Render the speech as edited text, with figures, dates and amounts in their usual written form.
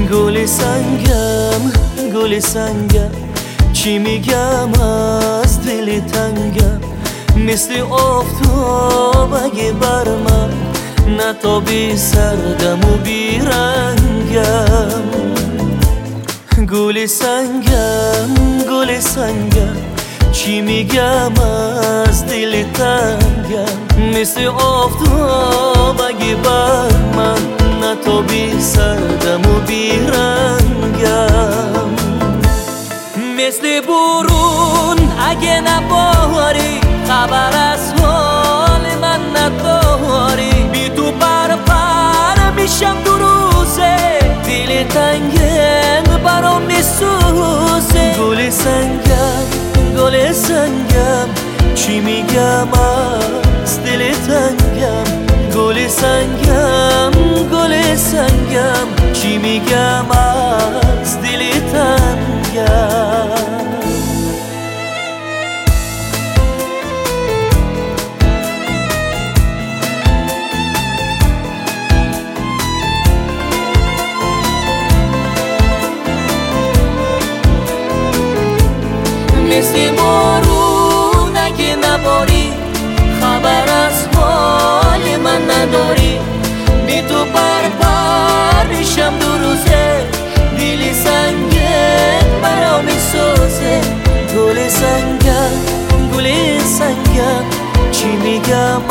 گل سنگم چی میگم از دل تنگم، مثل آفتاب اگه بر من نتابی سردم و بیرنگم. گل سنگم چی میگم از دل تنگم، مثل آفتاب اگه بر من نتابی سردم و بیرنگم. مثل بارون اگه نباری، خبر از حال من نداری، بی تو پر میشم دو روزه، دل تنگم برام میسوزه. گل سنگم چی میگم از دل تنگم، گل سنگم چی میگم از دل تنگم. مثل بارون اگه نباری، خبر از حال من نداری، بی تو پر میشم دو روزه، دل سنگت برام میسوزه. گل سنگم چی میگم